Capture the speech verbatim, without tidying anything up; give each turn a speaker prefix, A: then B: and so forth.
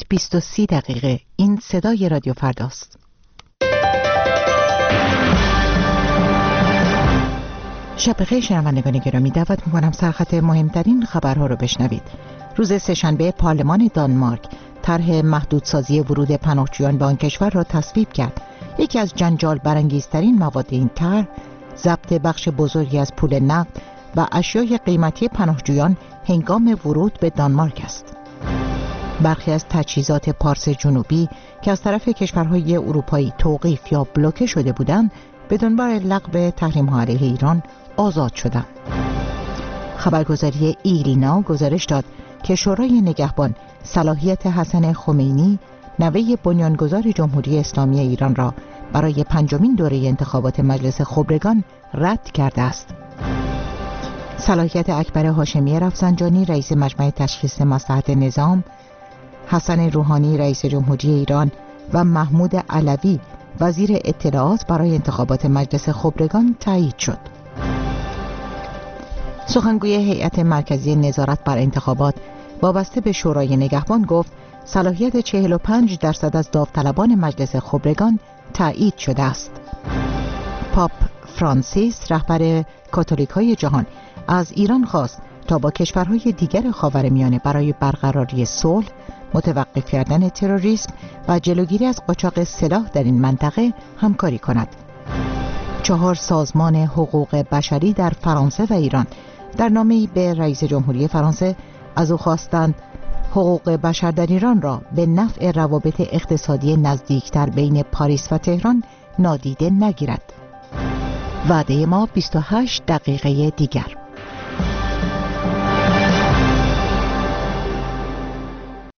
A: بیست و سی دقیقه. این صدای رادیو فرداست. شب بخیر شنوندگان گرامی، دعوت می‌کنم سرخط مهمترین خبرها رو بشنوید. روز سه‌شنبه پارلمان دانمارک طرح محدودسازی ورود پناهجویان به آن کشور را تصویب کرد. یکی از جنجال برانگیزترین مواد این طرح ضبط بخش بزرگی از پول نقد و اشیای قیمتی پناهجویان هنگام ورود به دانمارک است. برخی از تجهیزات پارس جنوبی که از طرف کشورهای اروپایی توقیف یا بلوکه شده بودند به دنبال لغو تحریم‌ها علیه ایران آزاد شدند. خبرگزاری ایرینا گزارش داد که شورای نگهبان صلاحیت حسن خمینی نوه بنیانگذار جمهوری اسلامی ایران را برای پنجمین دوره انتخابات مجلس خبرگان رد کرده است. صلاحیت اکبر هاشمی رفسنجانی رئیس مجمع تشخیص مصلحت نظام، حسن روحانی رئیس جمهوری ایران و محمود علوی وزیر اطلاعات برای انتخابات مجلس خبرگان تایید شد. سخنگوی هیئت مرکزی نظارت بر انتخابات وابسته به شورای نگهبان گفت صلاحیت چهل و پنج درصد از داوطلبان مجلس خبرگان تایید شده است. پاپ فرانسیس رهبر کاتولیک‌های جهان از ایران خواست تا با کشورهای دیگر خاورمیانه برای برقراری صلح، متوقف کردن تروریسم و جلوگیری از قاچاق سلاح در این منطقه همکاری کند. چهار سازمان حقوق بشری در فرانسه و ایران در نامه‌ای به رئیس جمهوری فرانسه از او خواستند حقوق بشر در ایران را به نفع روابط اقتصادی نزدیکتر بین پاریس و تهران نادیده نگیرد. وعده ما بیست و هشت دقیقه دیگر.